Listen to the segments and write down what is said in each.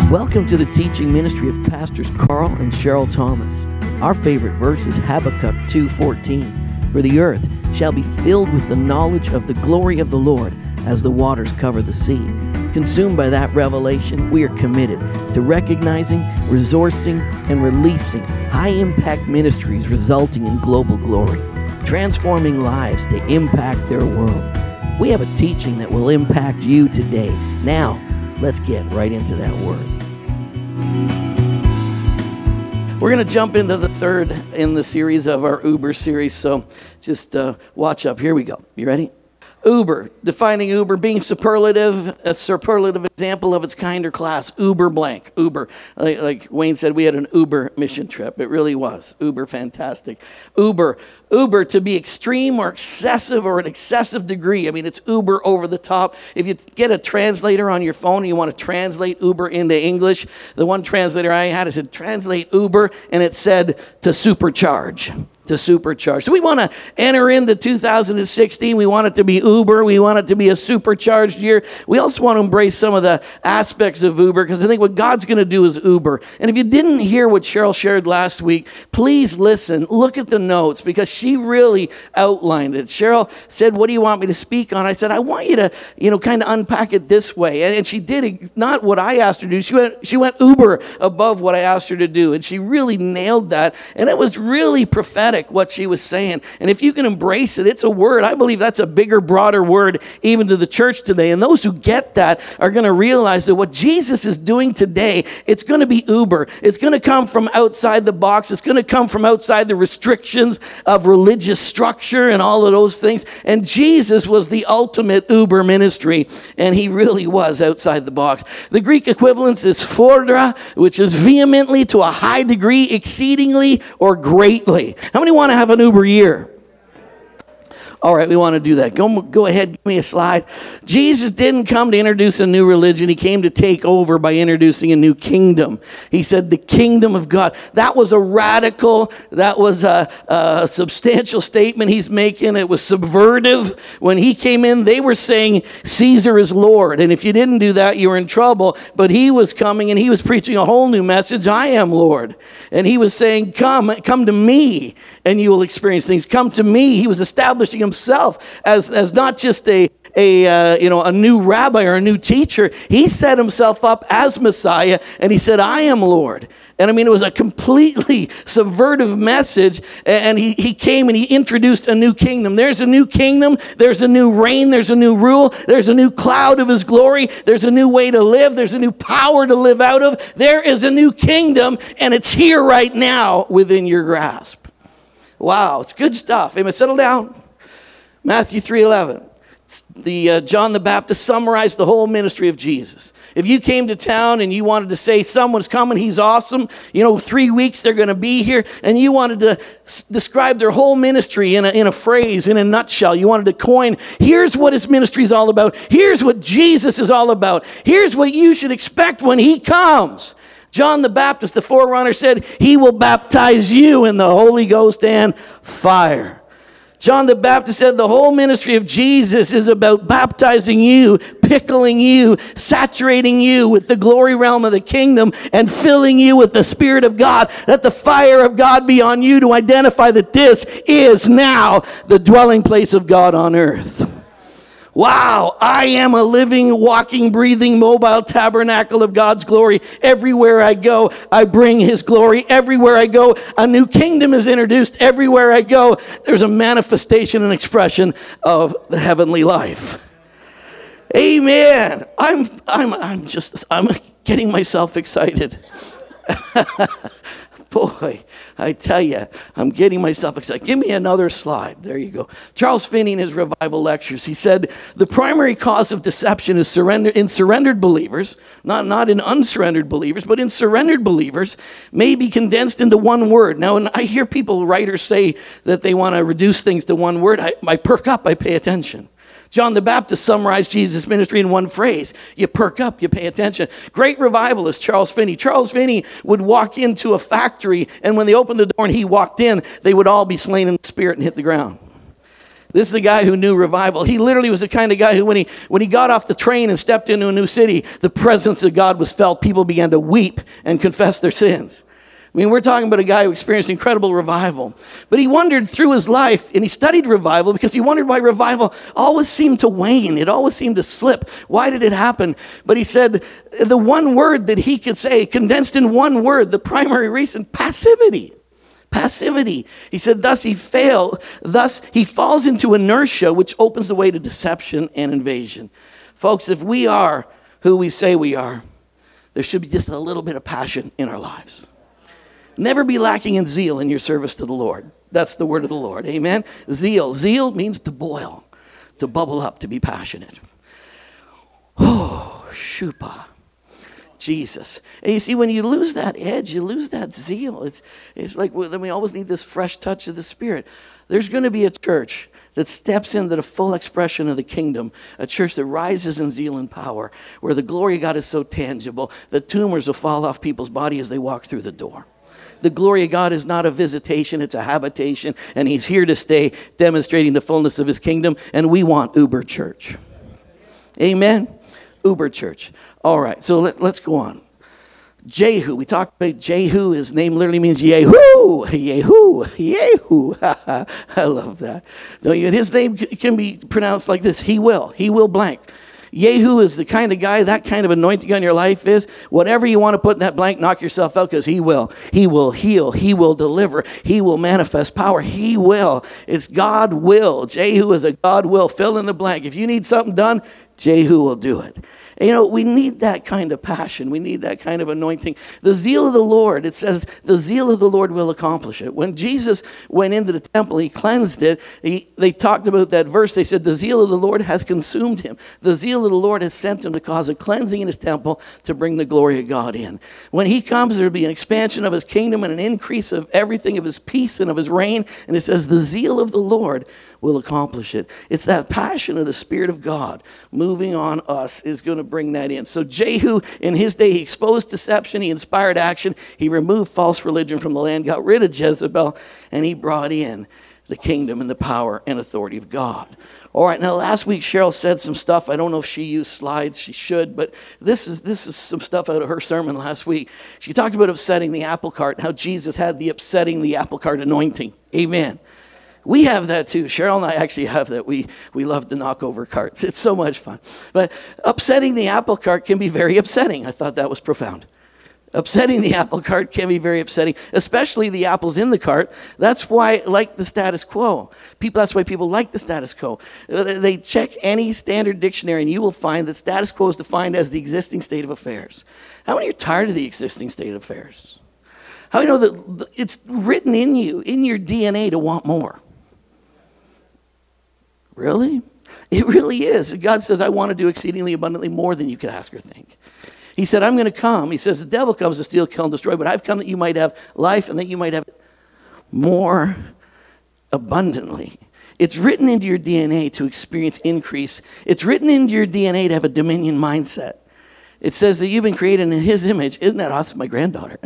Welcome to the teaching ministry of Pastors Carl and Cheryl Thomas. Our favorite verse is Habakkuk 2:14. For the earth shall be filled with the knowledge of the glory of the Lord as the waters cover the sea. Consumed by that revelation, we are committed to recognizing, resourcing, and releasing high-impact ministries resulting in global glory, transforming lives to impact their world. We have a teaching that will impact you today. Now, let's get right into that word. We're going to jump into the third in the series of our Uber series, so just watch up. Here we go. You ready? Uber, defining Uber, being superlative, a superlative example of its kind or class. Uber blank, Uber. Like Wayne said, we had an Uber mission trip. It really was. Uber, fantastic. Uber, to be extreme or excessive or an excessive degree. I mean, it's Uber over the top. If you get a translator on your phone and you want to translate Uber into English, the one translator I had, it said, translate Uber, and it said to supercharge. To supercharge. So we want to enter into 2016. We want it to be Uber. We want it to be a supercharged year. We also want to embrace some of the aspects of Uber, because I think what God's going to do is Uber. And if you didn't hear what Cheryl shared last week, please listen. Look at the notes, because she really outlined it. Cheryl said, what do you want me to speak on? I said, I want you to, kind of unpack it this way. And she did not what I asked her to do. She went Uber above what I asked her to do. And she really nailed that. And it was really prophetic what she was saying. And if you can embrace it, it's a word. I believe that's a bigger, broader word even to the church today. And those who get that are going to realize that what Jesus is doing today, it's going to be Uber. It's going to come from outside the box. It's going to come from outside the restrictions of religious structure and all of those things. And Jesus was the ultimate Uber ministry, and he really was outside the box. The Greek equivalence is fordra, which is vehemently, to a high degree, exceedingly, or greatly. How many want to have an Uber year? All right, we want to do that. Go ahead, give me a slide. Jesus didn't come to introduce a new religion. He came to take over by introducing a new kingdom. He said the kingdom of God. That was a radical, that was a substantial statement he's making. It was subversive. When he came in, they were saying Caesar is Lord. And if you didn't do that, you were in trouble. But he was coming and he was preaching a whole new message. I am Lord. And he was saying, come to me and you will experience things. Come to me. He was establishing himself as not just a new rabbi or a new teacher. He set himself up as Messiah, and he said, I am Lord. And I mean, it was a completely subversive message, and he came and he introduced a new kingdom. There's a new kingdom, there's a new reign, there's a new rule, there's a new cloud of his glory, there's a new way to live, there's a new power to live out of. There is a new kingdom, and it's here right now within your grasp. Wow, it's good stuff. Amen. Settle down. Matthew 3:11. John the Baptist summarized the whole ministry of Jesus. If you came to town and you wanted to say someone's coming, he's awesome, 3 weeks they're going to be here, and you wanted to describe their whole ministry in a phrase, in a nutshell, you wanted to coin, here's what his ministry is all about, here's what Jesus is all about, here's what you should expect when he comes. John the Baptist, the forerunner, said, he will baptize you in the Holy Ghost and fire. John the Baptist said the whole ministry of Jesus is about baptizing you, pickling you, saturating you with the glory realm of the kingdom, and filling you with the Spirit of God. Let the fire of God be on you to identify that this is now the dwelling place of God on earth. Wow, I am a living, walking, breathing, mobile tabernacle of God's glory. Everywhere I go, I bring his glory. Everywhere I go, a new kingdom is introduced. Everywhere I go, there's a manifestation and expression of the heavenly life. Amen. I'm getting myself excited. Boy, I tell you, I'm getting myself excited. Give me another slide. There you go. Charles Finney, in his revival lectures, he said, the primary cause of deception is surrendered believers, not in unsurrendered believers, but in surrendered believers, may be condensed into one word. Now, when I hear writers say that they want to reduce things to one word, I perk up, I pay attention. John the Baptist summarized Jesus' ministry in one phrase. You perk up, you pay attention. Great revivalist Charles Finney. Charles Finney would walk into a factory, and when they opened the door and he walked in, they would all be slain in the spirit and hit the ground. This is a guy who knew revival. He literally was the kind of guy who, when he got off the train and stepped into a new city, the presence of God was felt. People began to weep and confess their sins. I mean, we're talking about a guy who experienced incredible revival. But he wandered through his life, and he studied revival because he wondered why revival always seemed to wane. It always seemed to slip. Why did it happen? But he said the one word that he could say, condensed in one word, the primary reason, passivity. Passivity. He said, thus he falls into inertia, which opens the way to deception and invasion. Folks, if we are who we say we are, there should be just a little bit of passion in our lives. Never be lacking in zeal in your service to the Lord. That's the word of the Lord. Amen. Zeal. Zeal means to boil, to bubble up, to be passionate. Oh, shupa. Jesus. And you see, when you lose that edge, you lose that zeal. It's like then we always need this fresh touch of the Spirit. There's going to be a church that steps into the full expression of the kingdom, a church that rises in zeal and power, where the glory of God is so tangible that tumors will fall off people's body as they walk through the door. The glory of God is not a visitation, it's a habitation, and he's here to stay, demonstrating the fullness of his kingdom, and we want Uber Church. Amen? Uber Church. All right, so let's go on. Jehu, we talked about Jehu. His name literally means Yehu. Yehu. Yehu. I love that. His name can be pronounced like this. He will blank. Yehu is the kind of guy, that kind of anointing on your life is, whatever you want to put in that blank, knock yourself out, because he will. He will heal. He will deliver. He will manifest power. He will. It's God will. Jehu is a God will. Fill in the blank. If you need something done, Jehu will do it. And we need that kind of passion. We need that kind of anointing. The zeal of the Lord, it says, the zeal of the Lord will accomplish it. When Jesus went into the temple, he cleansed it. They talked about that verse. They said, the zeal of the Lord has consumed him. The zeal of the Lord has sent him to cause a cleansing in his temple to bring the glory of God in. When he comes, there will be an expansion of his kingdom and an increase of everything, of his peace and of his reign. And it says, the zeal of the Lord will accomplish it. It's that passion of the Spirit of God moving on us is going to bring that in. So Jehu, in his day, he exposed deception, he inspired action, he removed false religion from the land, got rid of Jezebel, and he brought in the kingdom and the power and authority of God. All right, now last week Cheryl said some stuff. I don't know if she used slides. She should, but this is some stuff out of her sermon last week. She talked about upsetting the apple cart, how Jesus had the upsetting the apple cart anointing. Amen. We have that too. Cheryl and I actually have that. We love to knock over carts. It's so much fun. But upsetting the apple cart can be very upsetting. I thought that was profound. Upsetting the apple cart can be very upsetting, especially the apples in the cart. That's why, like the status quo. That's why people like the status quo. They check any standard dictionary, and you will find that status quo is defined as the existing state of affairs. How many are tired of the existing state of affairs? How do you know that it's written in you, in your DNA, to want more? Really? It really is. God says, I want to do exceedingly abundantly more than you could ask or think. He said, I'm going to come. He says, the devil comes to steal, kill, and destroy, but I've come that you might have life and that you might have it more abundantly. It's written into your DNA to experience increase. It's written into your DNA to have a dominion mindset. It says that you've been created in his image. Isn't that awesome? My granddaughter.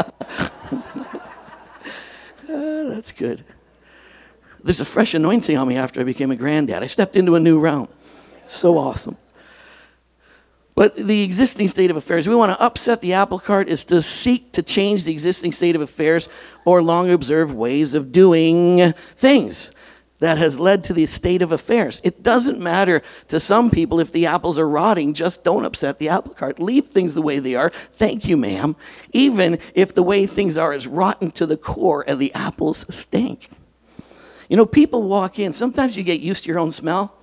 That's good. There's a fresh anointing on me after I became a granddad. I stepped into a new realm. It's so awesome. But the existing state of affairs, we want to upset the apple cart, is to seek to change the existing state of affairs or long observed ways of doing things. That has led to the state of affairs. It doesn't matter to some people if the apples are rotting. Just don't upset the apple cart. Leave things the way they are. Thank you, ma'am. Even if the way things are is rotten to the core and the apples stink. People walk in. Sometimes you get used to your own smell.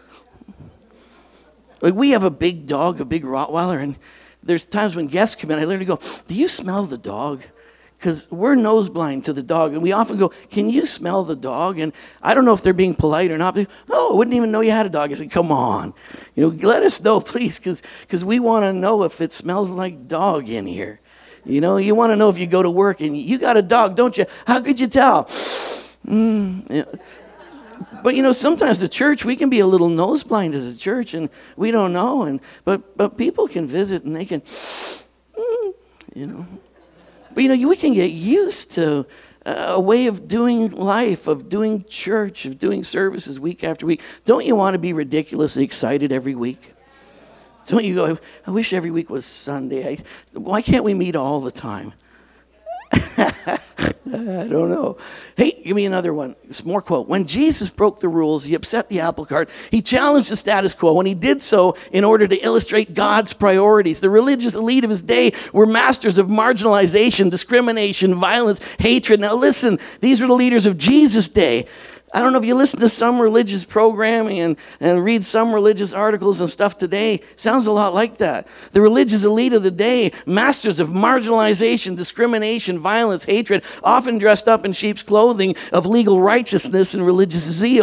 Like we have a big dog, a big Rottweiler, and there's times when guests come in, I literally go, do you smell the dog? Because we're nose blind to the dog, and we often go, can you smell the dog? And I don't know if they're being polite or not. They go, oh, I wouldn't even know you had a dog. I said, come on. Let us know, please, because we want to know if it smells like dog in here. You want to know if you go to work and you got a dog, don't you? How could you tell? Yeah. But sometimes the church, we can be a little nose blind as a church, and we don't know. But people can visit and they can, But we can get used to a way of doing life, of doing church, of doing services week after week. Don't you want to be ridiculously excited every week? Don't you go, I wish every week was Sunday. Why can't we meet all the time? I don't know. Hey, give me another one. It's more quote. When Jesus broke the rules, he upset the apple cart. He challenged the status quo, and he did so in order to illustrate God's priorities. The religious elite of his day were masters of marginalization, discrimination, violence, hatred. Now listen, these were the leaders of Jesus' day. I don't know if you listen to some religious programming and read some religious articles and stuff today. Sounds a lot like that. The religious elite of the day, masters of marginalization, discrimination, violence, hatred, often dressed up in sheep's clothing of legal righteousness and religious zeal, ...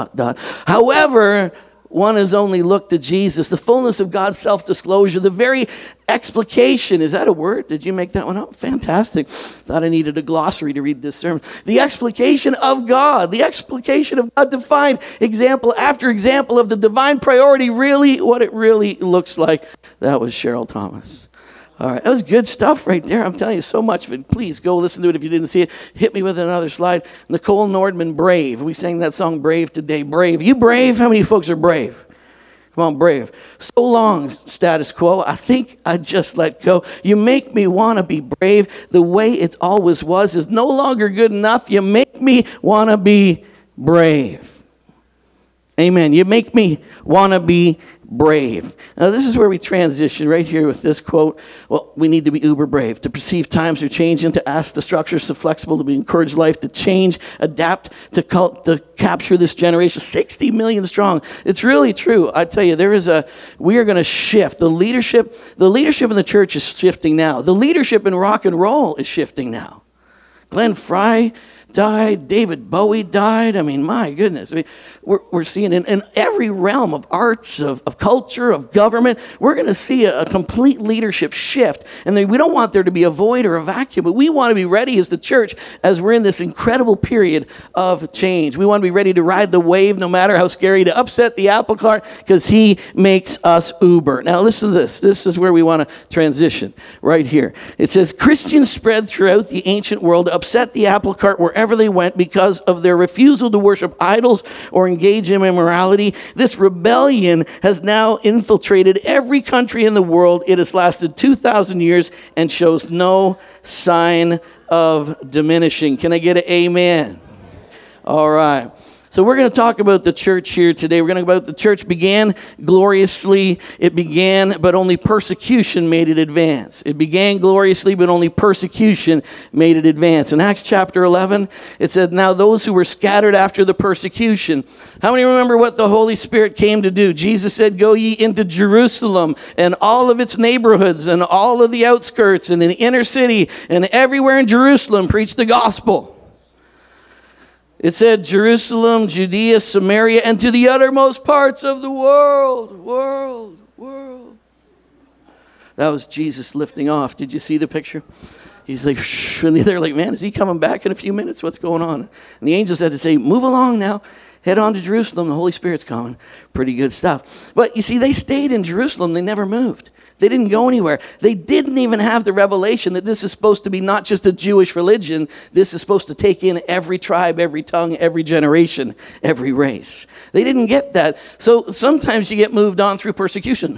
However, one has only looked to Jesus, the fullness of God's self-disclosure, the very explication. Is that a word? Did you make that one up? Fantastic. Thought I needed a glossary to read this sermon. The explication of God. The explication of God defined example after example of the divine priority, really what it really looks like. That was Cheryl Thomas. All right, that was good stuff right there. I'm telling you so much of it. Please go listen to it if you didn't see it. Hit me with another slide. Nicole Nordman, Brave. We sang that song Brave today. Brave. You brave? How many folks are brave? Come on, brave. So long, status quo. I think I just let go. You make me want to be brave. The way it always was is no longer good enough. You make me want to be brave. Amen. You make me want to be brave. Now, this is where we transition right here with this quote. Well, we need to be uber brave, to perceive times are changing, to ask the structures so flexible, to encourage life to change, adapt, to capture this generation. 60 million strong. It's really true. I tell you, we are going to shift. The leadership in the church is shifting now. The leadership in rock and roll is shifting now. Glenn Fry died. David Bowie died. I mean, my goodness. I mean, we're seeing in every realm of arts, of culture, of government, we're going to see a complete leadership shift. And we don't want there to be a void or a vacuum, but we want to be ready as the church as we're in this incredible period of change. We want to be ready to ride the wave no matter how scary, to upset the apple cart because he makes us uber. Now listen to this. This is where we want to transition right here. It says, Christians spread throughout the ancient world, upset the apple cart wherever they went because of their refusal to worship idols or engage in immorality. This rebellion has now infiltrated every country in the world. It has lasted 2,000 years and shows no sign of diminishing. Can I get an amen? All right. So we're going to talk about the church here today. We're going to talk about the church began gloriously. It began, but only persecution made it advance. It began gloriously, but only persecution made it advance. In Acts chapter 11, it said, now those who were scattered after the persecution. How many remember what the Holy Spirit came to do? Jesus said, go ye into Jerusalem and all of its neighborhoods and all of the outskirts and in the inner city and everywhere in Jerusalem, preach the gospel. It said Jerusalem, Judea, Samaria, and to the uttermost parts of the world. That was Jesus lifting off. Did you see the picture? He's like, shh, and they're like, man, is he coming back in a few minutes? What's going on? And the angels had to say, move along now. Head on to Jerusalem. The Holy Spirit's coming. Pretty good stuff. But you see, they stayed in Jerusalem. They never moved. They didn't go anywhere. They didn't even have the revelation that this is supposed to be not just a Jewish religion. This is supposed to take in every tribe, every tongue, every generation, every race. They didn't get that. So sometimes you get moved on through persecution.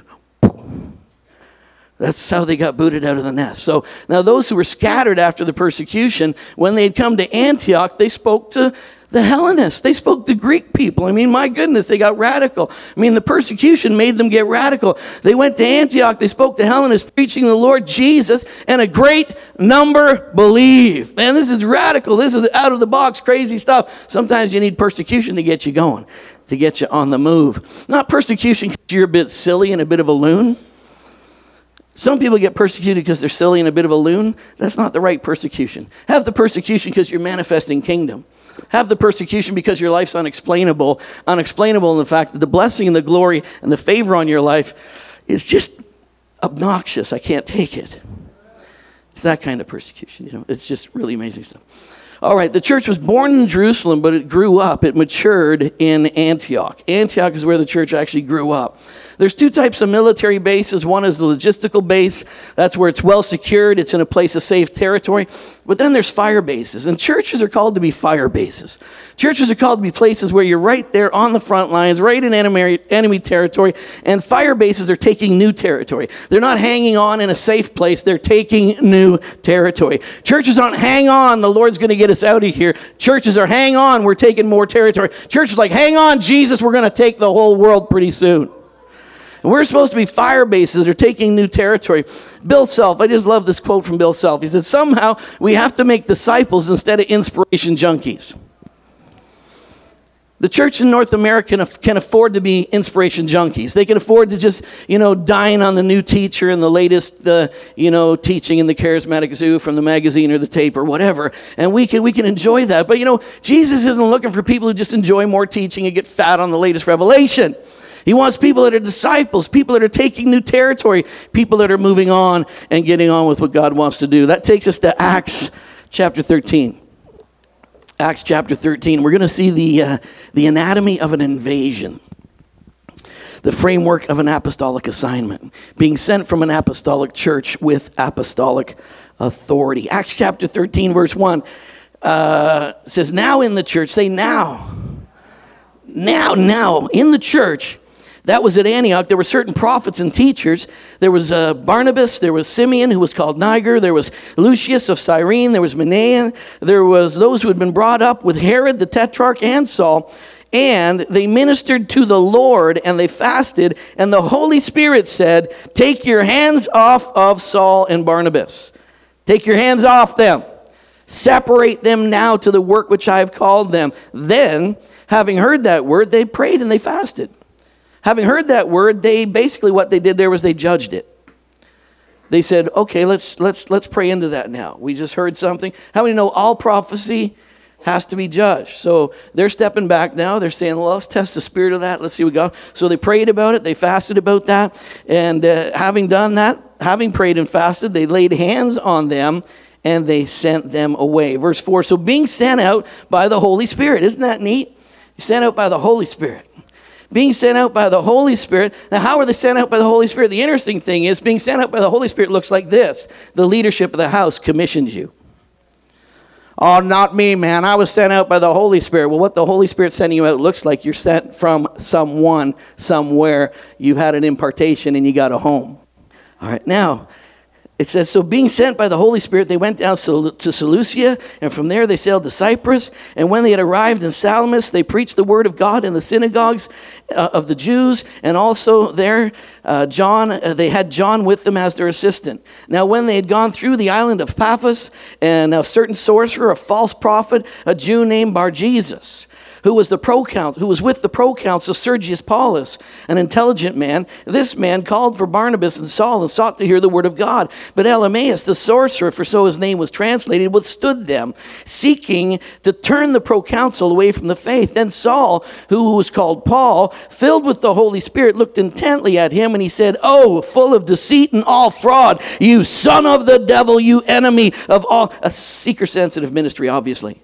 That's how they got booted out of the nest. So now those who were scattered after the persecution, when they had come to Antioch, they spoke to the Hellenists. They spoke to Greek people. I mean, my goodness, they got radical. I mean, the persecution made them get radical. They went to Antioch. They spoke to Hellenists, preaching the Lord Jesus, and a great number believed. Man, this is radical. This is out of the box, crazy stuff. Sometimes you need persecution to get you going, to get you on the move. Not persecution because you're a bit silly and a bit of a loon. Some people get persecuted because they're silly and a bit of a loon. That's not the right persecution. Have the persecution because you're manifesting kingdom. Have the persecution because your life's unexplainable. Unexplainable in the fact that the blessing and the glory and the favor on your life is just obnoxious. I can't take it. It's that kind of persecution, It's just really amazing stuff. All right, the church was born in Jerusalem, but it grew up. It matured in Antioch. Antioch is where the church actually grew up. There's two types of military bases. One is the logistical base. That's where it's well secured. It's in a place of safe territory. But then there's fire bases. And churches are called to be fire bases. Churches are called to be places where you're right there on the front lines, right in enemy territory. And fire bases are taking new territory. They're not hanging on in a safe place. They're taking new territory. Churches aren't hang on, the Lord's going to get us out of here. Churches are hang on, we're taking more territory. Churches are like, hang on, Jesus, we're going to take the whole world pretty soon. And we're supposed to be fire bases that are taking new territory. Bill Self, I just love this quote from Bill Self. He says, somehow we have to make disciples instead of inspiration junkies. The church in North America can afford to be inspiration junkies. They can afford to just, dine on the new teacher and the latest, teaching in the charismatic zoo from the magazine or the tape or whatever. And we can enjoy that. But, Jesus isn't looking for people who just enjoy more teaching and get fat on the latest revelation. He wants people that are disciples, people that are taking new territory, people that are moving on and getting on with what God wants to do. That takes us to Acts chapter 13. Acts chapter 13. We're going to see the anatomy of an invasion. The framework of an apostolic assignment. Being sent from an apostolic church with apostolic authority. Acts chapter 13 verse 1 says, now in the church, say now in the church, that was at Antioch. There were certain prophets and teachers. There was Barnabas. There was Simeon, who was called Niger. There was Lucius of Cyrene. There was Manaen. There was those who had been brought up with Herod the Tetrarch and Saul. And they ministered to the Lord, and they fasted. And the Holy Spirit said, take your hands off of Saul and Barnabas. Take your hands off them. Separate them now to the work which I have called them. Then, having heard that word, they prayed and they fasted. Having heard that word, what they did there was they judged it. They said, okay, let's pray into that now. We just heard something. How many know all prophecy has to be judged? So they're stepping back now. They're saying, well, let's test the spirit of that. Let's see what God. So they prayed about it. They fasted about that. And having done that, having prayed and fasted, they laid hands on them and they sent them away. Verse 4, so being sent out by the Holy Spirit. Isn't that neat? You're sent out by the Holy Spirit. Being sent out by the Holy Spirit. Now, how are they sent out by the Holy Spirit? The interesting thing is being sent out by the Holy Spirit looks like this. The leadership of the house commissions you. Oh, not me, man. I was sent out by the Holy Spirit. Well, what the Holy Spirit sending you out looks like, you're sent from someone, somewhere. You've had an impartation and you got a home. All right, now, it says, so being sent by the Holy Spirit, they went down to Seleucia, and from there they sailed to Cyprus. And when they had arrived in Salamis, they preached the word of God in the synagogues of the Jews. And also there, they had John with them as their assistant. Now when they had gone through the island of Paphos, and a certain sorcerer, a false prophet, a Jew named Bar-Jesus, who was with the proconsul Sergius Paulus, an intelligent man. This man called for Barnabas and Saul and sought to hear the word of God. But Elymas, the sorcerer, for so his name was translated, withstood them, seeking to turn the proconsul away from the faith. Then Saul, who was called Paul, filled with the Holy Spirit, looked intently at him, and he said, oh, full of deceit and all fraud, you son of the devil, you enemy of all. A seeker-sensitive ministry, obviously.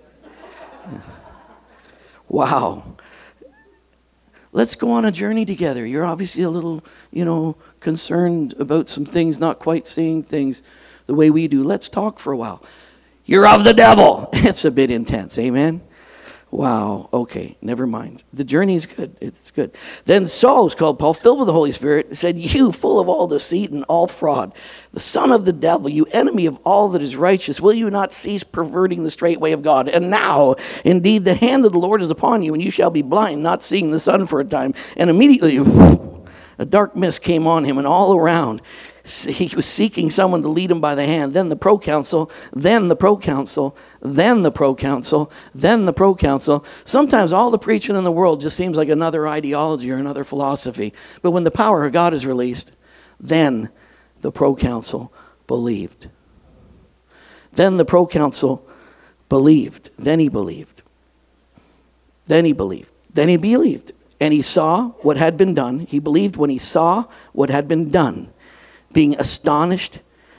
Wow. Let's go on a journey together. You're obviously a little, concerned about some things, not quite seeing things the way we do. Let's talk for a while. You're of the devil. It's a bit intense. Amen. Wow. Okay. Never mind. The journey is good. It's good. Then Saul, who's called Paul, filled with the Holy Spirit, said, you full of all deceit and all fraud, the son of the devil, you enemy of all that is righteous, will you not cease perverting the straight way of God? And now, indeed, the hand of the Lord is upon you, and you shall be blind, not seeing the sun for a time. And immediately, a dark mist came on him, and all around he was seeking someone to lead him by the hand. Then the proconsul, then the proconsul, then the proconsul, then the proconsul. Sometimes all the preaching in the world just seems like another ideology or another philosophy. But when the power of God is released, then the proconsul believed. Then the proconsul believed. Then he believed. Then he believed. Then he believed. And he saw what had been done. He believed when he saw what had been done, being astonished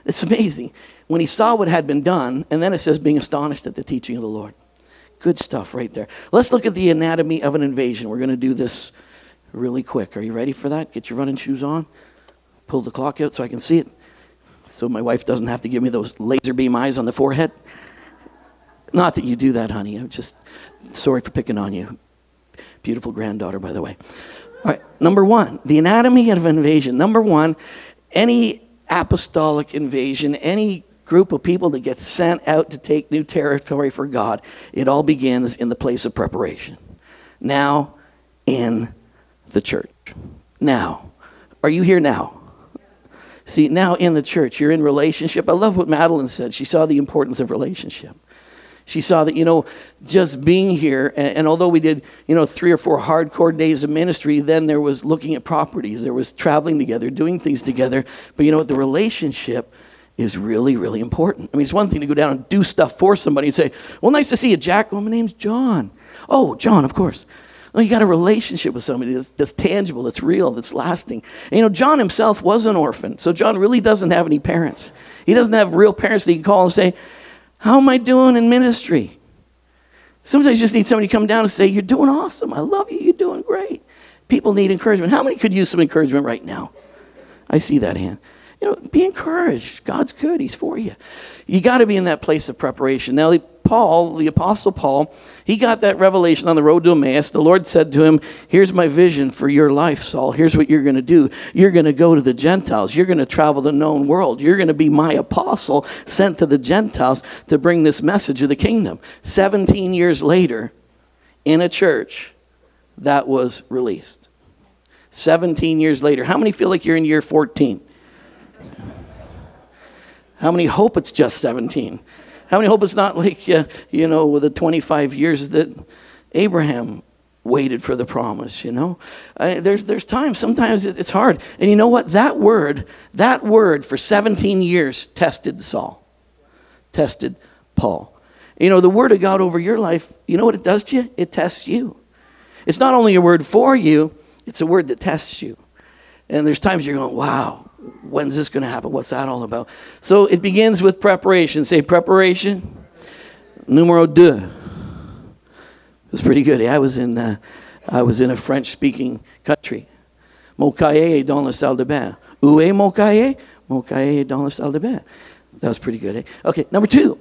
It's amazing. When he saw what had been done, and then it says, being astonished at the teaching of the Lord. Good stuff right there. Let's look at the anatomy of an invasion. We're going to do this really quick. Are you ready for that? Get your running shoes on. Pull the clock out so I can see it. So my wife doesn't have to give me those laser beam eyes on the forehead. Not that you do that, honey. I'm just sorry for picking on you. Beautiful granddaughter, by the way. All right, number one, the anatomy of an invasion. Number one, any apostolic invasion, any group of people that get sent out to take new territory for God, it all begins in the place of preparation. Now, in the church. Now. Are you here now? See, now in the church, you're in relationship. I love what Madeline said. She saw the importance of relationship. She saw that, just being here, and although we did, 3 or 4 hardcore days of ministry, then there was looking at properties, there was traveling together, doing things together. But the relationship is really, really important. I mean, it's one thing to go down and do stuff for somebody and say, well, nice to see you, Jack. Oh, my name's John. Oh, John, of course. No, you got a relationship with somebody that's tangible, that's real, that's lasting. And, John himself was an orphan, so John really doesn't have any parents. He doesn't have real parents that he can call and say, how am I doing in ministry? Sometimes you just need somebody to come down and say, you're doing awesome. I love you. You're doing great. People need encouragement. How many could use some encouragement right now? I see that hand. Be encouraged. God's good. He's for you. You got to be in that place of preparation. Now, the Apostle Paul, he got that revelation on the road to Emmaus. The Lord said to him, here's my vision for your life, Saul. Here's what you're going to do. You're going to go to the Gentiles. You're going to travel the known world. You're going to be my apostle sent to the Gentiles to bring this message of the kingdom. 17 years later, in a church, that was released. 17 years later. How many feel like you're in year 14? How many hope it's just 17? How many hope it's not like, with the 25 years that Abraham waited for the promise, There's times, sometimes it's hard. And you know what? That word for 17 years tested Saul, tested Paul. The word of God over your life, you know what it does to you? It tests you. It's not only a word for you, it's a word that tests you. And there's times you're going, wow, when's this going to happen? What's that all about? So it begins with preparation. Say preparation. Numero deux. It's pretty good. I was in a French-speaking country. Mokaye dans la salle de bain. Où est Mokaye? Mokaye dans la salle de bain. That was pretty good. Okay, number two.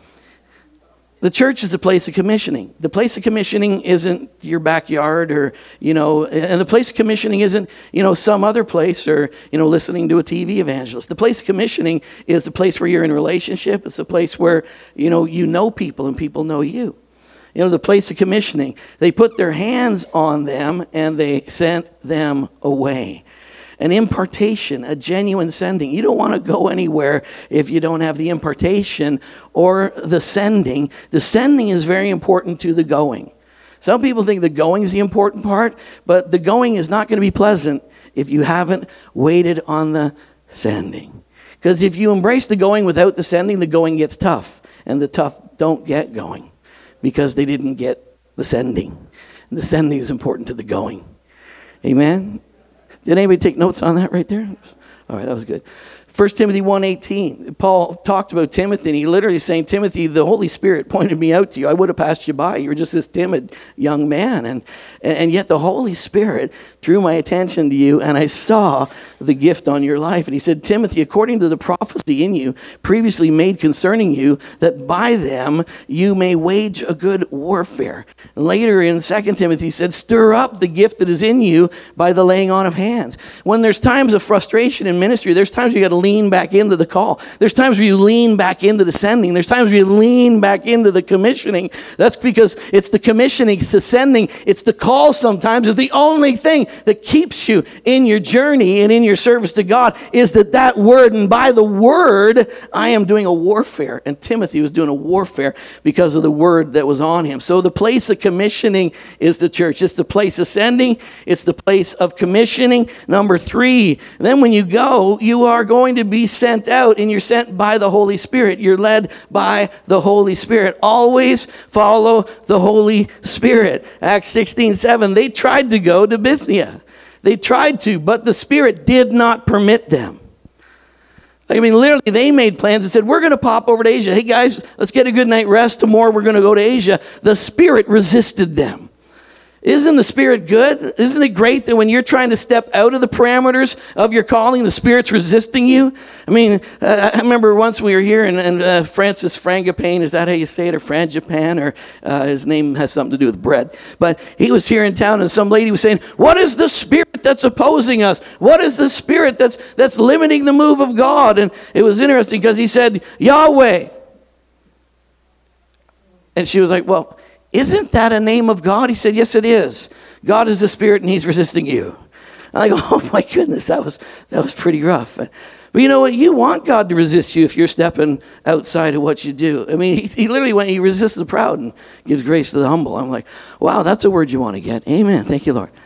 The church is a place of commissioning. The place of commissioning isn't your backyard or, and the place of commissioning isn't, some other place or, listening to a TV evangelist. The place of commissioning is the place where you're in relationship. It's a place where, you know people and people know you. The place of commissioning, they put their hands on them and they sent them away. An impartation, a genuine sending. You don't want to go anywhere if you don't have the impartation or the sending. The sending is very important to the going. Some people think the going is the important part, but the going is not going to be pleasant if you haven't waited on the sending. Because if you embrace the going without the going gets tough. And the tough don't get going because they didn't get the sending. And the sending is important to the going. Amen? Did anybody take notes on that right there? All right, that was good. 1 Timothy 1:18. Paul talked about Timothy, and he literally saying, Timothy, the Holy Spirit pointed me out to you. I would have passed you by. You were just this timid young man. And yet the Holy Spirit drew my attention to you, and I saw the gift on your life. And he said, Timothy, according to the prophecy in you, previously made concerning you, that by them you may wage a good warfare. And later in 2 Timothy, he said, stir up the gift that is in you by the laying on of hands. When there's times of frustration in ministry, there's times you got to lean back into the call. There's times where you lean back into the sending. There's times where you lean back into the commissioning. That's because it's the commissioning, it's the sending, it's the call sometimes. It's the only thing that keeps you in your journey and in your service to God is that word. And by the word, I am doing a warfare. And Timothy was doing a warfare because of the word that was on him. So the place of commissioning is the church. It's the place of sending. It's the place of commissioning. Number 3, then when you go, you are going to be sent out, and you're sent by the Holy Spirit. You're led by the Holy Spirit. Always follow the Holy Spirit. Acts 16:7, they tried to go to Bithynia. They tried to, but the Spirit did not permit them. I mean, literally, they made plans and said, we're going to pop over to Asia. Hey, guys, let's get a good night rest. Tomorrow we're going to go to Asia. The Spirit resisted them. Isn't the Spirit good? Isn't it great that when you're trying to step out of the parameters of your calling, the Spirit's resisting you? I mean, I remember once we were here, and Francis Frangipane, is that how you say it, or Frangipan, or his name has something to do with bread. But he was here in town, and some lady was saying, what is the spirit that's opposing us? What is the spirit that's limiting the move of God? And it was interesting because he said, Yahweh. And she was like, well, isn't that a name of God? He said, yes, it is. God is the Spirit, and He's resisting you. And I go, oh my goodness, that was pretty rough. But you know what? You want God to resist you if you're stepping outside of what you do. I mean, he literally went, He resists the proud and gives grace to the humble. I'm like, wow, that's a word you want to get. Amen. Thank you, Lord.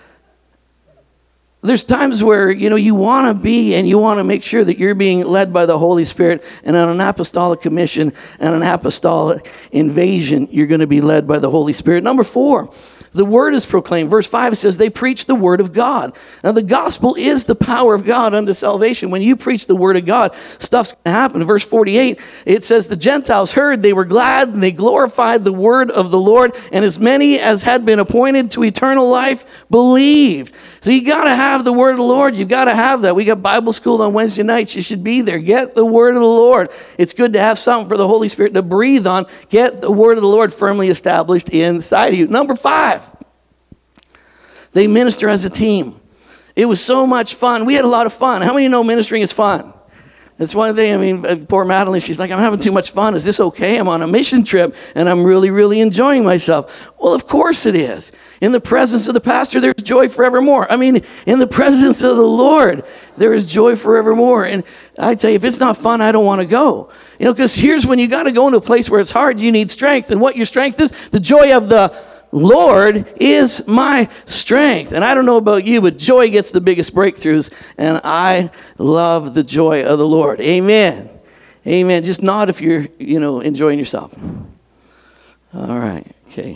There's times where, you want to be and you want to make sure that you're being led by the Holy Spirit, and on an apostolic commission and an apostolic invasion, you're going to be led by the Holy Spirit. Number 4, the word is proclaimed. Verse 5 says they preach the word of God. Now the gospel is the power of God unto salvation. When you preach the word of God, stuff's going to happen. Verse 48, it says the Gentiles heard, they were glad, and they glorified the word of the Lord, and as many as had been appointed to eternal life believed. So you got to have the word of the Lord. You've got to have that. We got Bible school on Wednesday nights. You should be there. Get the word of the Lord. It's good to have something for the Holy Spirit to breathe on. Get the word of the Lord firmly established inside of you. Number 5, they minister as a team. It was so much fun. We had a lot of fun. How many know ministering is fun? That's one thing. I mean, poor Madeline, she's like, I'm having too much fun. Is this okay? I'm on a mission trip, and I'm really, really enjoying myself. Well, of course it is. In the presence of the pastor, there's joy forevermore. I mean, in the presence of the Lord, there is joy forevermore. And I tell you, if it's not fun, I don't want to go. Because here's when you got to go into a place where it's hard, you need strength. And what your strength is, the joy of the Lord is my strength. And I don't know about you, but joy gets the biggest breakthroughs. And I love the joy of the Lord. Amen. Amen. Just nod if you're, enjoying yourself. All right. Okay.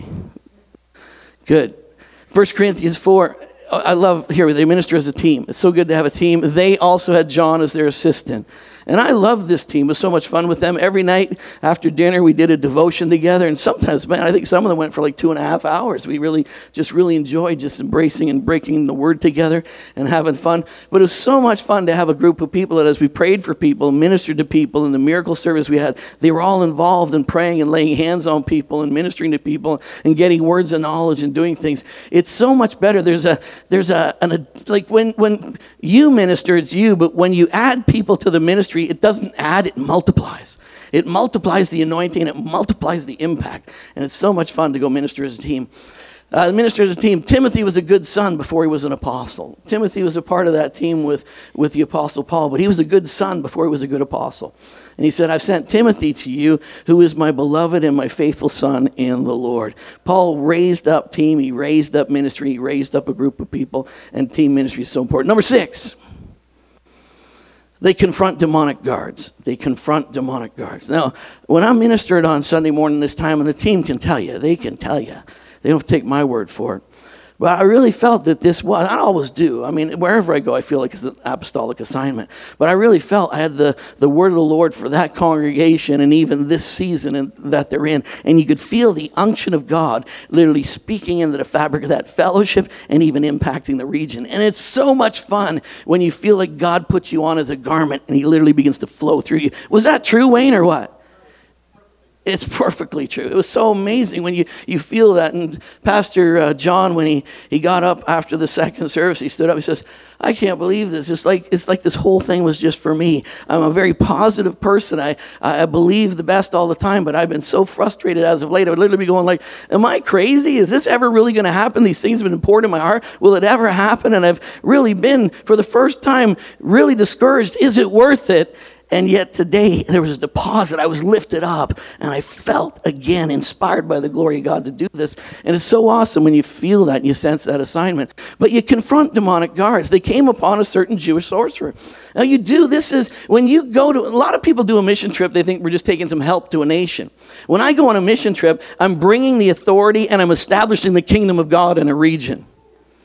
Good. 1 Corinthians 4. I love here, they minister as a team. It's so good to have a team. They also had John as their assistant. And I love this team. It was so much fun with them. Every night after dinner, we did a devotion together. And sometimes, man, I think some of them went for like 2.5 hours. We really enjoyed just embracing and breaking the word together and having fun. But it was so much fun to have a group of people that as we prayed for people, ministered to people, in the miracle service we had, they were all involved in praying and laying hands on people and ministering to people and getting words of knowledge and doing things. It's so much better. Like when you minister, it's you, but when you add people to the ministry, it doesn't add, it multiplies. It multiplies the anointing, and it multiplies the impact. And it's so much fun to go minister as a team. Minister as a team. Timothy was a good son before he was an apostle. Timothy was a part of that team with the apostle Paul, but he was a good son before he was a good apostle. And he said, I've sent Timothy to you, who is my beloved and my faithful son in the Lord. Paul raised up team, he raised up ministry, he raised up a group of people, and team ministry is so important. Number 6. They confront demonic guards. They confront demonic guards. Now, when I ministered on Sunday morning this time, and the team can tell you, they can tell you. They don't take my word for it. But I really felt that this was, I always do. I mean, wherever I go, I feel like it's an apostolic assignment. But I really felt I had the word of the Lord for that congregation and even this season that they're in. And you could feel the unction of God literally speaking into the fabric of that fellowship and even impacting the region. And it's so much fun when you feel like God puts you on as a garment and he literally begins to flow through you. Was that true, Wayne, or what? It's perfectly true. It was so amazing when you feel that. And Pastor John, when he got up after the second service, he stood up. He says, I can't believe this. It's like this whole thing was just for me. I'm a very positive person. I believe the best all the time, but I've been so frustrated as of late. I would literally be going like, am I crazy? Is this ever really going to happen? These things have been poured in my heart. Will it ever happen? And I've really been, for the first time, really discouraged. Is it worth it? And yet today, there was a deposit. I was lifted up, and I felt, again, inspired by the glory of God to do this. And it's so awesome when you feel that and you sense that assignment. But you confront demonic guards. They came upon a certain Jewish sorcerer. Now you do, this is, when you go to, a lot of people do a mission trip, they think we're just taking some help to a nation. When I go on a mission trip, I'm bringing the authority and I'm establishing the kingdom of God in a region.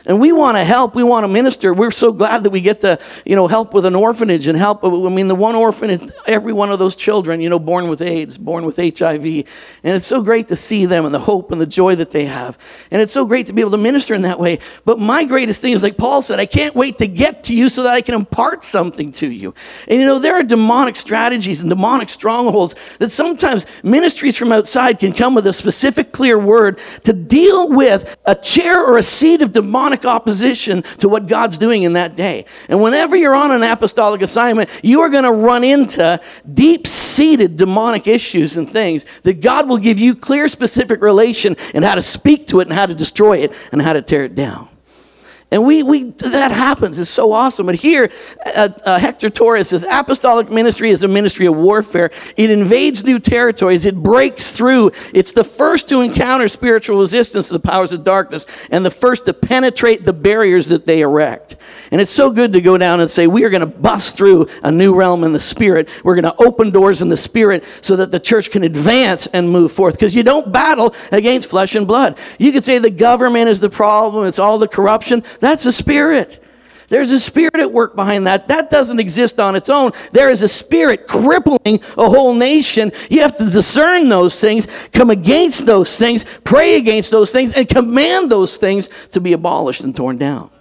And we want to help. We want to minister. We're so glad that we get to, help with an orphanage and help. I mean, the one orphanage, every one of those children, born with AIDS, born with HIV. And it's so great to see them and the hope and the joy that they have. And it's so great to be able to minister in that way. But my greatest thing is, like Paul said, I can't wait to get to you so that I can impart something to you. And there are demonic strategies and demonic strongholds that sometimes ministries from outside can come with a specific, clear word to deal with a chair or a seat of demonic opposition to what God's doing in that day. And whenever you're on an apostolic assignment, you are going to run into deep-seated demonic issues and things that God will give you clear, specific relation and how to speak to it and how to destroy it and how to tear it down. And that happens. It's so awesome. But here, Hector Torres says, apostolic ministry is a ministry of warfare. It invades new territories. It breaks through. It's the first to encounter spiritual resistance to the powers of darkness and the first to penetrate the barriers that they erect. And it's so good to go down and say, we are going to bust through a new realm in the spirit. We're going to open doors in the spirit so that the church can advance and move forth. Because you don't battle against flesh and blood. You could say the government is the problem. It's all the corruption. That's a spirit. There's a spirit at work behind that. That doesn't exist on its own. There is a spirit crippling a whole nation. You have to discern those things, come against those things, pray against those things, and command those things to be abolished and torn down.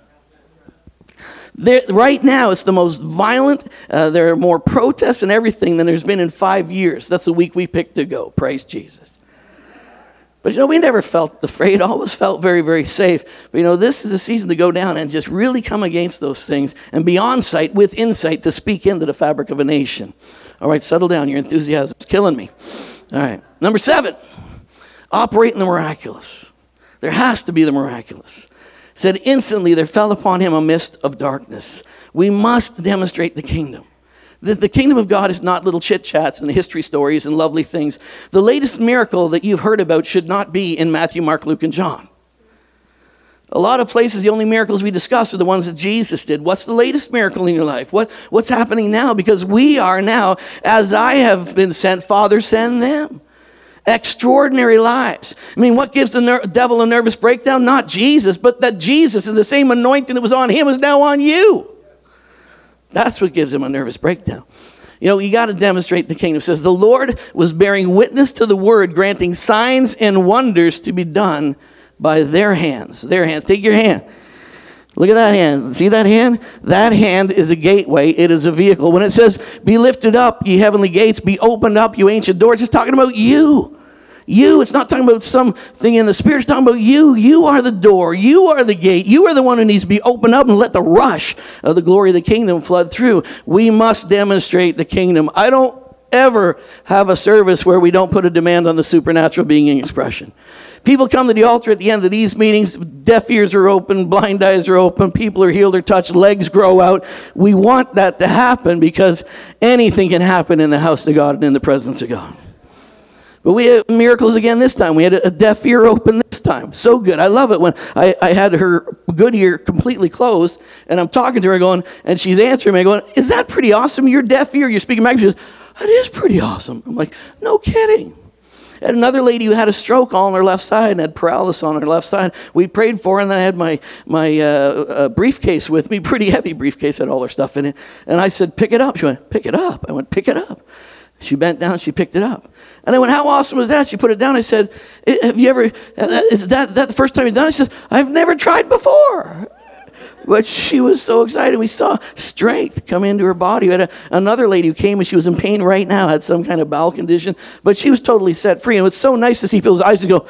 Right now, it's the most violent. There are more protests and everything than there's been in 5 years. That's the week we picked to go. Praise Jesus. But we never felt afraid, always felt very, very safe. But this is the season to go down and just really come against those things and be on site with insight to speak into the fabric of a nation. All right, settle down. Your enthusiasm's killing me. All right, number 7, operate in the miraculous. There has to be the miraculous. It said, instantly there fell upon him a mist of darkness. We must demonstrate the kingdom. The kingdom of God is not little chit-chats and history stories and lovely things. The latest miracle that you've heard about should not be in Matthew, Mark, Luke, and John. A lot of places, the only miracles we discuss are the ones that Jesus did. What's the latest miracle in your life? What's happening now? Because we are now, as I have been sent, Father, send them. Extraordinary lives. I mean, what gives the devil a nervous breakdown? Not Jesus, but that Jesus and the same anointing that was on him is now on you. That's what gives him a nervous breakdown. You got to demonstrate the kingdom. It says, the Lord was bearing witness to the word, granting signs and wonders to be done by their hands. Their hands. Take your hand. Look at that hand. See that hand? That hand is a gateway. It is a vehicle. When it says, be lifted up, ye heavenly gates, be opened up, you ancient doors, it's talking about you. You, it's not talking about something in the spirit. It's talking about you. You are the door. You are the gate. You are the one who needs to be opened up and let the rush of the glory of the kingdom flood through. We must demonstrate the kingdom. I don't ever have a service where we don't put a demand on the supernatural being in expression. People come to the altar at the end of these meetings. Deaf ears are open. Blind eyes are open. People are healed or touched. Legs grow out. We want that to happen because anything can happen in the house of God and in the presence of God. But we had miracles again this time. We had a deaf ear open this time. So good. I love it when I had her good ear completely closed, and I'm talking to her going, and she's answering me going, is that pretty awesome? Your deaf ear, you're speaking back. She goes, that is pretty awesome. I'm like, no kidding. And another lady who had a stroke all on her left side and had paralysis on her left side. We prayed for her, and then I had my briefcase with me, pretty heavy briefcase, had all her stuff in it. And I said, pick it up. She went, pick it up. I went, pick it up. She bent down, she picked it up. And I went, how awesome was that? She put it down. I said, have you ever, is that the first time you've done it? She says, I've never tried before. But she was so excited. We saw strength come into her body. We had another lady who came and she was in pain right now, had some kind of bowel condition, but she was totally set free. And it was so nice to see people's eyes to go,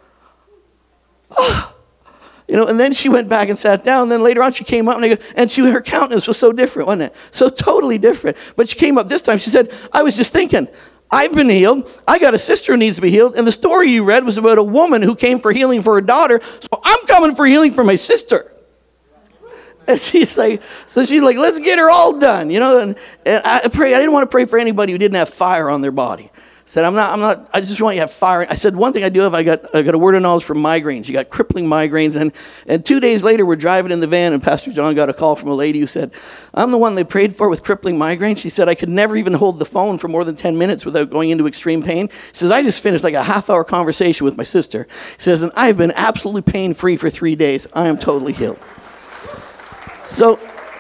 oh. And then she went back and sat down. And then later on, she came up and her countenance was so different, wasn't it? So totally different. But she came up this time. She said, I was just thinking, I've been healed. I got a sister who needs to be healed. And the story you read was about a woman who came for healing for her daughter. So I'm coming for healing for my sister. And she's like, let's get her all done, And I didn't want to pray for anybody who didn't have fire on their body. Said, I'm not, I just want you to have fire. I said, one thing I do have, I got a word of knowledge for migraines. You got crippling migraines. And 2 days later, we're driving in the van, and Pastor John got a call from a lady who said, I'm the one they prayed for with crippling migraines. She said, I could never even hold the phone for more than 10 minutes without going into extreme pain. She says, I just finished like a half-hour conversation with my sister. She says, and I've been absolutely pain-free for 3 days. I am totally healed. So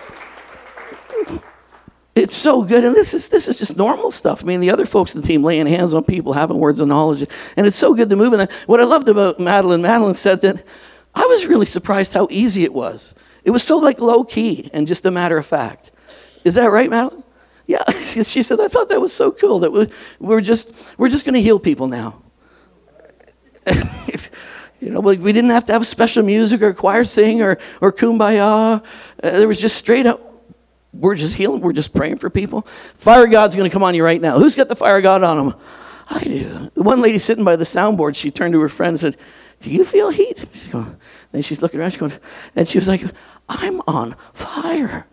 it's so good, and this is just normal stuff. I mean, the other folks in the team laying hands on people, having words of knowledge, and it's so good to move in that. What I loved about Madeline said that I was really surprised how easy it was. It was so like low key and just a matter of fact. Is that right, Madeline? Yeah, she said, I thought that was so cool that we're just going to heal people now. You know, we didn't have to have special music or choir sing or kumbaya. There was just straight up. We're just healing. We're just praying for people. Fire of God's going to come on you right now. Who's got the fire of God on them? I do. The one lady sitting by the soundboard, she turned to her friend and said, do you feel heat? She's going, then she's looking around, she's going, and she was like, I'm on fire.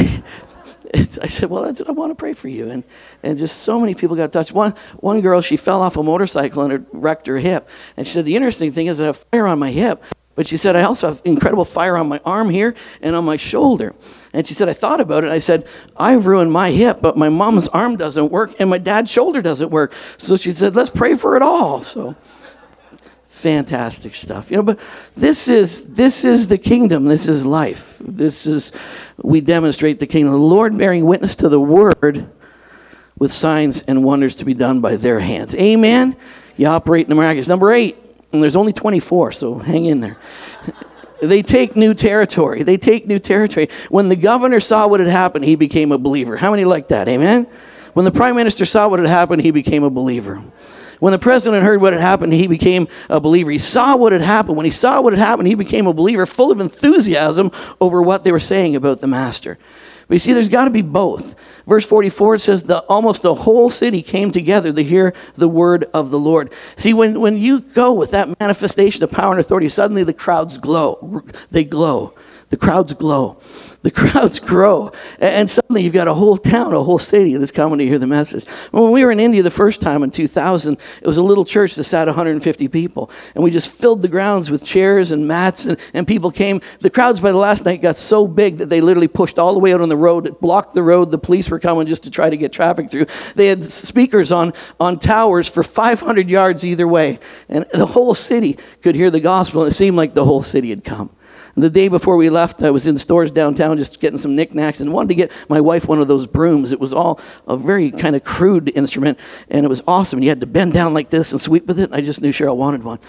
I said, well, I want to pray for you. And just so many people got touched. One girl, she fell off a motorcycle and it wrecked her hip. And she said, the interesting thing is I have fire on my hip. But she said, I also have incredible fire on my arm here and on my shoulder. And she said, I thought about it. I said, I've ruined my hip, but my mom's arm doesn't work and my dad's shoulder doesn't work. So she said, let's pray for it all. So fantastic stuff. You know, but this is the kingdom. This is life. We demonstrate the kingdom. The Lord bearing witness to the word with signs and wonders to be done by their hands. Amen. You operate in the miraculous. Number 8. And there's only 24, so hang in there. They take new territory. When the governor saw what had happened, he became a believer. How many like that? Amen? When the prime minister saw what had happened, he became a believer. When the president heard what had happened, he became a believer. He saw what had happened. When he saw what had happened, he became a believer, full of enthusiasm over what they were saying about the master. But you see, there's got to be both. Verse 44, it says, almost the whole city came together to hear the word of the Lord. See, when you go with that manifestation of power and authority, suddenly the crowds glow. They glow. The crowds glow. The crowds grow. And suddenly you've got a whole town, a whole city that's coming to hear the message. When we were in India the first time in 2000, it was a little church that sat 150 people. And we just filled the grounds with chairs and mats, and people came. The crowds by the last night got so big that they literally pushed all the way out on the road. It blocked the road. The police were coming just to try to get traffic through. They had speakers on towers for 500 yards either way. And the whole city could hear the gospel, and it seemed like the whole city had come. The day before we left, I was in stores downtown just getting some knickknacks and wanted to get my wife one of those brooms. It was all a very kind of crude instrument, and it was awesome. You had to bend down like this and sweep with it. I just knew Cheryl wanted one.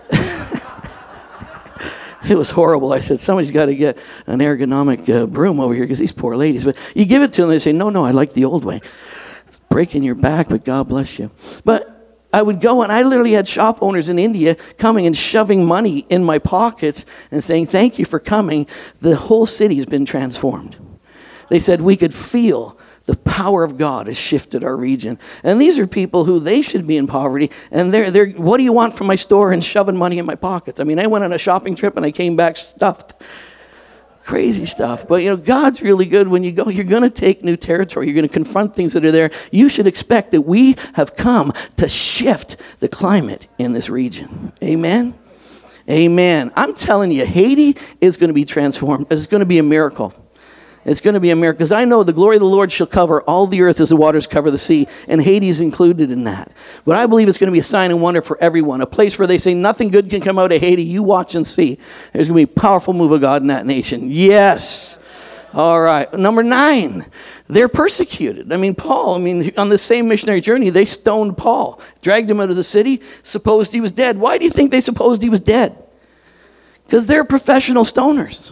It was horrible. I said, somebody's got to get an ergonomic broom over here because these poor ladies. But you give it to them, they say, no, I like the old way. It's breaking your back, but God bless you. But I would go, and I literally had shop owners in India coming and shoving money in my pockets and saying, thank you for coming. The whole city has been transformed. They said we could feel the power of God has shifted our region. And these are people who they should be in poverty, and they're what do you want from my store, and shoving money in my pockets. I mean, I went on a shopping trip and I came back stuffed. Crazy stuff. But, you know, God's really good. When you go, you're going to take new territory. You're going to confront things that are there. You should expect that we have come to shift the climate in this region. Amen? Amen. I'm telling you, Haiti is going to be transformed. It's going to be a miracle. It's going to be a miracle. Because I know the glory of the Lord shall cover all the earth as the waters cover the sea. And Haiti is included in that. But I believe it's going to be a sign and wonder for everyone. A place where they say nothing good can come out of Haiti. You watch and see. There's going to be a powerful move of God in that nation. Yes. All right. Number 9. They're persecuted. On the same missionary journey, they stoned Paul. Dragged him out of the city. Supposed he was dead. Why do you think they supposed he was dead? Because they're professional stoners.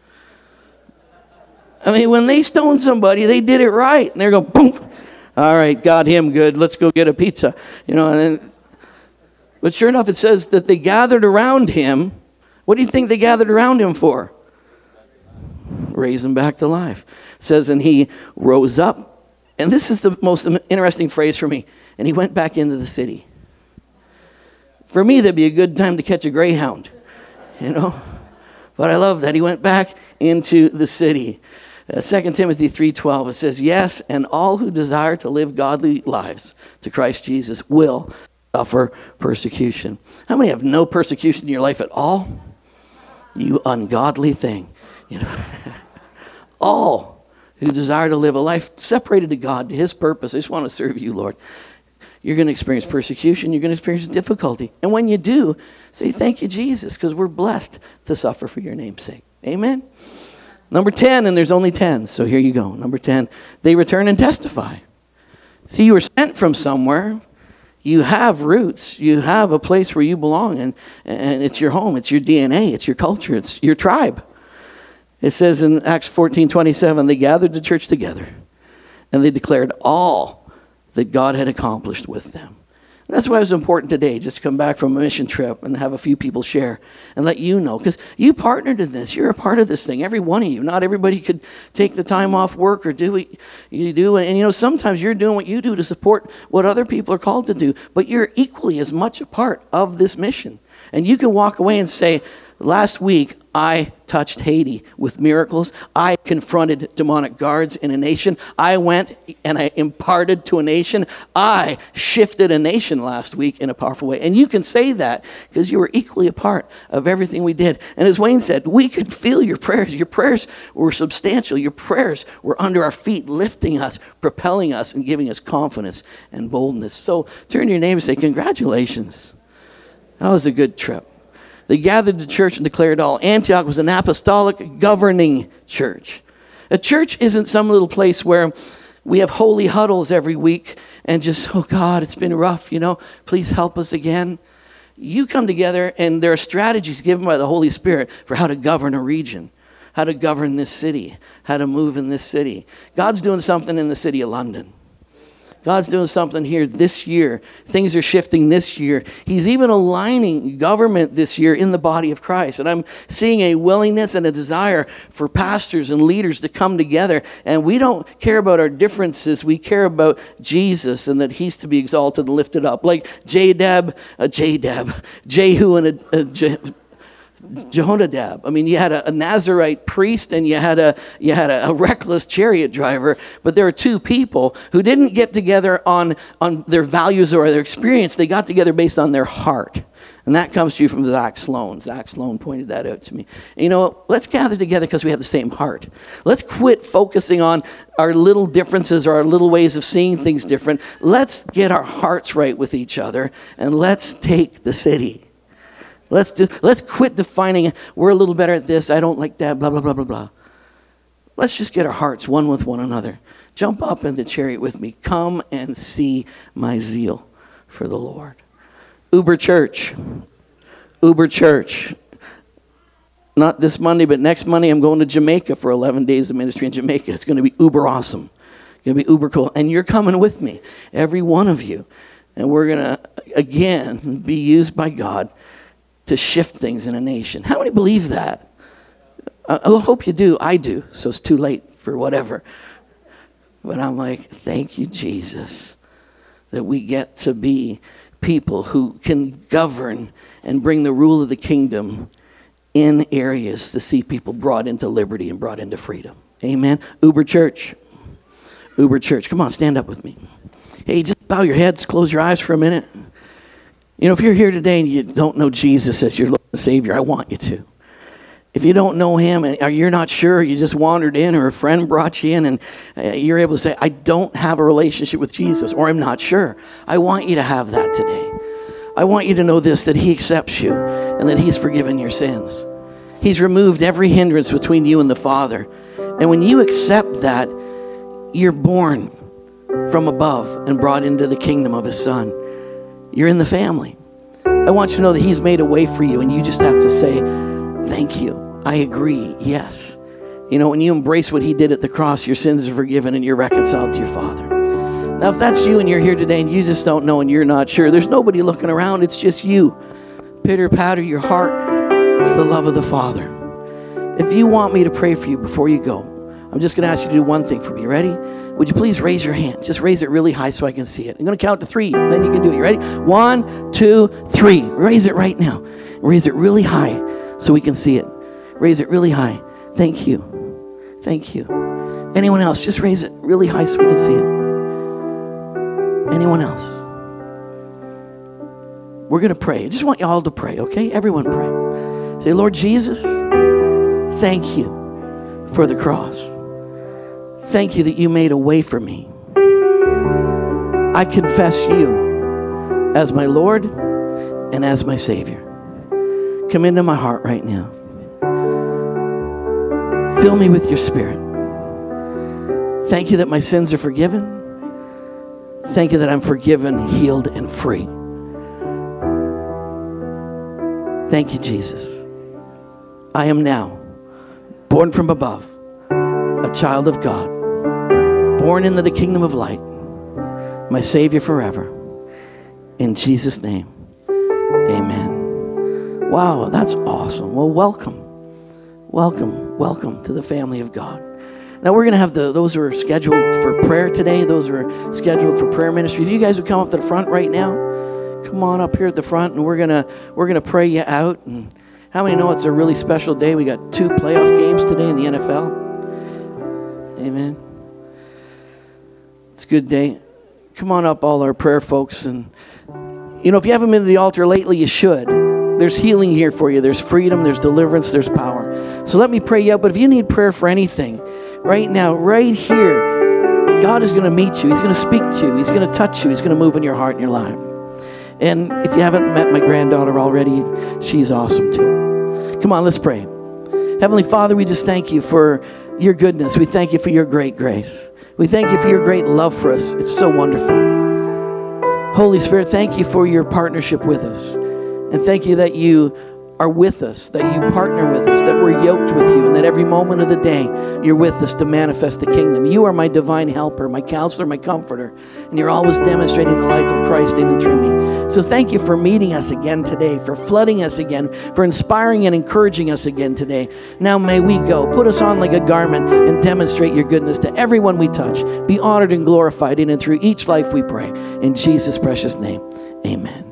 When they stoned somebody, they did it right. And they go, boom. All right, got him good. Let's go get a pizza. But sure enough, it says that they gathered around him. What do you think they gathered around him for? Raise him back to life. It says, and he rose up. And this is the most interesting phrase for me. And he went back into the city. For me, that'd be a good time to catch a greyhound. But I love that. He went back into the city. 2 Timothy 3:12, it says, yes, and all who desire to live godly lives to Christ Jesus will suffer persecution. How many have no persecution in your life at all? You ungodly thing. You know, all who desire to live a life separated to God, to his purpose. I just want to serve you, Lord. You're going to experience persecution. You're going to experience difficulty. And when you do, say, thank you, Jesus, because we're blessed to suffer for your name's sake. Amen? Number 10, and there's only 10, so here you go. Number 10, they return and testify. See, you were sent from somewhere. You have roots. You have a place where you belong, and it's your home. It's your DNA. It's your culture. It's your tribe. It says in Acts 14:27, they gathered the church together, and they declared all that God had accomplished with them. And that's why it was important today just to come back from a mission trip and have a few people share and let you know, because you partnered in this. You're a part of this thing, every one of you. Not everybody could take the time off work or do what you do. And you know, sometimes you're doing what you do to support what other people are called to do, but you're equally as much a part of this mission. And you can walk away and say, last week, I touched Haiti with miracles. I confronted demonic guards in a nation. I went and I imparted to a nation. I shifted a nation last week in a powerful way. And you can say that because you were equally a part of everything we did. And as Wayne said, we could feel your prayers. Your prayers were substantial. Your prayers were under our feet, lifting us, propelling us, and giving us confidence and boldness. So turn to your neighbor and say, congratulations. That was a good trip. They gathered the church and declared all. Antioch was an apostolic governing church. A church isn't some little place where we have holy huddles every week and just, oh God, it's been rough, you know, please help us again. You come together and there are strategies given by the Holy Spirit for how to govern a region, how to govern this city, how to move in this city. God's doing something in the city of London. God's doing something here this year. Things are shifting this year. He's even aligning government this year in the body of Christ. And I'm seeing a willingness and a desire for pastors and leaders to come together. And we don't care about our differences. We care about Jesus and that he's to be exalted and lifted up. Like Jehu and Jehonadab. I mean, you had a Nazarite priest and you had a reckless chariot driver, but there are two people who didn't get together on their values or their experience. They got together based on their heart. And that comes to you from Zach Sloan. Zach Sloan pointed that out to me. And you know, let's gather together because we have the same heart. Let's quit focusing on our little differences or our little ways of seeing things different. Let's get our hearts right with each other and let's take the city. Let's quit defining, we're a little better at this, I don't like that, blah, blah, blah, blah, blah. Let's just get our hearts one with one another. Jump up in the chariot with me. Come and see my zeal for the Lord. Uber Church. Not this Monday, but next Monday I'm going to Jamaica for 11 days of ministry in Jamaica. It's going to be uber awesome. It's going to be uber cool. And you're coming with me, every one of you. And we're going to, again, be used by God to shift things in a nation. How many believe that? I hope you do. I do. So it's too late for whatever. But I'm like, thank you, Jesus, that we get to be people who can govern and bring the rule of the kingdom in areas to see people brought into liberty and brought into freedom. Amen. Uber Church. Come on, stand up with me. Hey, just bow your heads, close your eyes for a minute. You know, if you're here today and you don't know Jesus as your Lord and Savior, I want you to. If you don't know him and you're not sure, you just wandered in or a friend brought you in and you're able to say, I don't have a relationship with Jesus or I'm not sure. I want you to have that today. I want you to know this, that he accepts you and that he's forgiven your sins. He's removed every hindrance between you and the Father. And when you accept that, you're born from above and brought into the kingdom of his Son. You're in the family. I want you to know that he's made a way for you and you just have to say, thank you. I agree. Yes. You know, when you embrace what he did at the cross, your sins are forgiven and you're reconciled to your Father. Now, if that's you and you're here today and you just don't know and you're not sure, there's nobody looking around. It's just you. Pitter patter your heart. It's the love of the Father. If you want me to pray for you before you go, I'm just going to ask you to do one thing for me. Ready? Would you please raise your hand? Just raise it really high so I can see it. I'm going to count to 3, and then you can do it. You ready? 1, 2, 3. Raise it right now. Raise it really high so we can see it. Raise it really high. Thank you. Thank you. Anyone else? Just raise it really high so we can see it. Anyone else? We're going to pray. I just want you all to pray, okay? Everyone pray. Say, Lord Jesus, thank you for the cross. Thank you that you made a way for me. I confess you as my Lord and as my Savior. Come into my heart right now. Fill me with your Spirit. Thank you that my sins are forgiven. Thank you that I'm forgiven, healed, and free. Thank you, Jesus. I am now born from above, a child of God, born into the kingdom of light, my Savior forever. In Jesus' name, amen. Wow, that's awesome. Well, welcome to the family of God. Now we're going to have those who are scheduled for prayer today, those who are scheduled for prayer ministry. If you guys would come up to the front right now, come on up here at the front, and we're gonna pray you out. And how many know it's a really special day? We got 2 playoff games today in the NFL. Amen. It's a good day. Come on up, all our prayer folks. And if you haven't been to the altar lately, you should. There's healing here for you. There's freedom, there's deliverance, there's power. So let me pray you out. But if you need prayer for anything, right now, right here, God is going to meet you. He's going to speak to you. He's going to touch you. He's going to move in your heart and your life. And if you haven't met my granddaughter already, she's awesome too. Come on, let's pray. Heavenly Father, we just thank you for your goodness. We thank you for your great grace. We thank you for your great love for us. It's so wonderful. Holy Spirit, thank you for your partnership with us. And thank you that you are with us, that you partner with us, that we're yoked with you, and that every moment of the day you're with us to manifest the kingdom. You are my divine helper, my counselor, my comforter, and you're always demonstrating the life of Christ in and through me. So thank you for meeting us again today, for flooding us again, for inspiring and encouraging us again today. Now may we go, put us on like a garment, and demonstrate your goodness to everyone we touch. Be honored and glorified in and through each life we pray. In Jesus' precious name, amen.